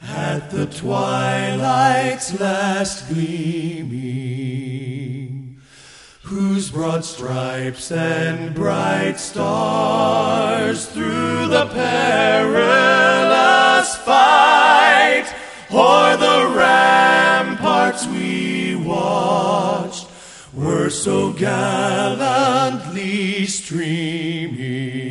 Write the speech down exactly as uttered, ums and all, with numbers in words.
at the twilight's last gleaming, whose broad stripes and bright stars through the perilous fight o'er the ramparts we watched were so gallantly streaming.